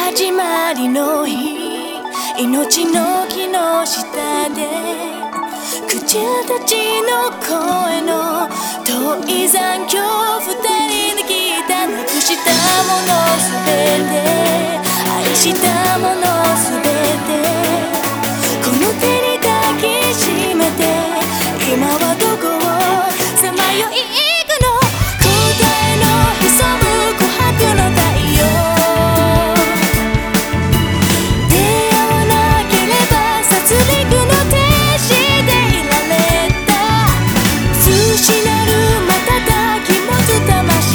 始まりの日、命の木の下で口たちの声の遠い残響、二人で聞いたなくしたものすべて、愛したものすべて、この手に抱きしめて、今はどこをさまよい行くの、答えの潜む琥珀の太陽、出会わなければ殺戮の天使でいられた、通なる瞬き持つ魂、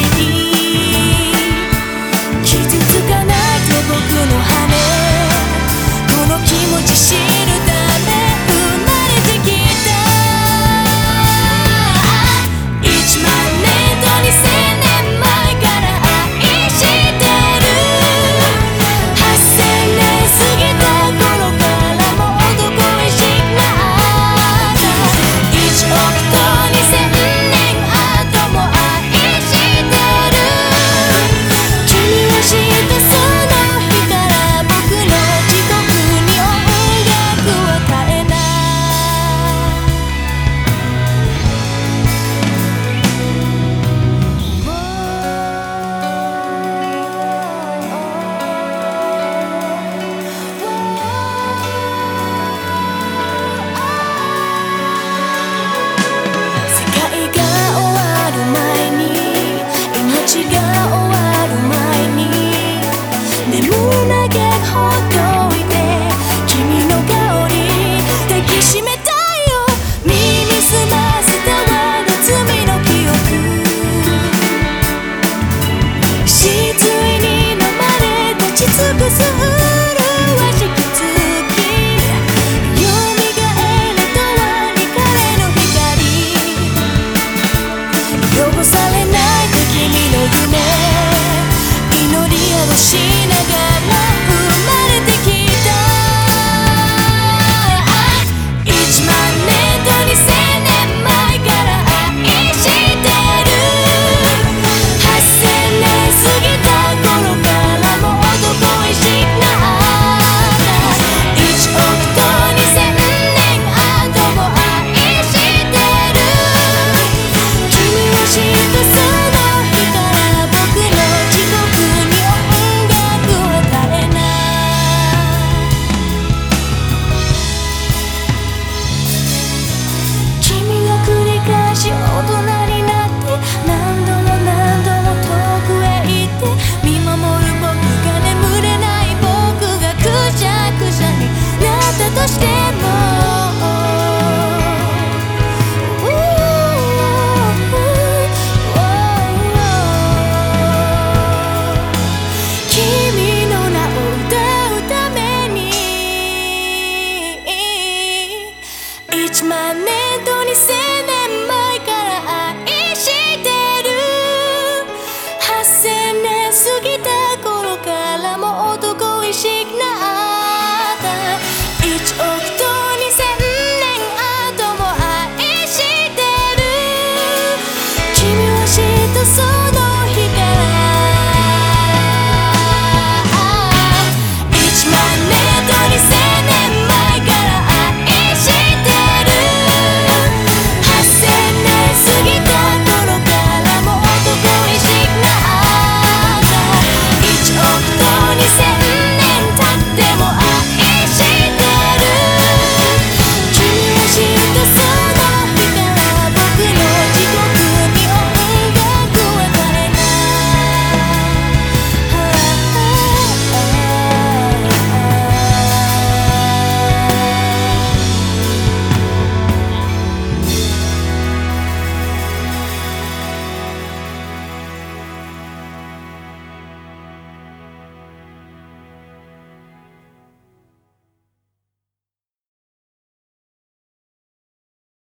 傷つかないで僕の羽、この気持ち知るため生まれてきた。1万年と2000年前から愛してる、8000年過ぎた頃からもうどこへしなった、1億と2000年後も愛してる、君を知ったその日から僕の地獄に音楽を絶えない。世界が終わる前に、命が終わる前に、眠るだけほっといて、君の香り抱きしめたいよ、耳すませたわの罪の記憶、失意に飲まれ立ち尽くす麗しき月、蘇れとはに彼の光、汚されないで君の夢、祈り合わしながら生まれてきた。1万年と2000年前から愛してる、8000年過ぎた頃からもうどこへしなった、1億と2000年後も愛してる、君を知ったその日から僕の地獄に音楽を絶えない。君が繰り返し大人になって、何度も何度も遠くへ行って、見守る僕が眠れない僕がくしゃくしゃになったとしても、君の名を歌うために、1万年と2000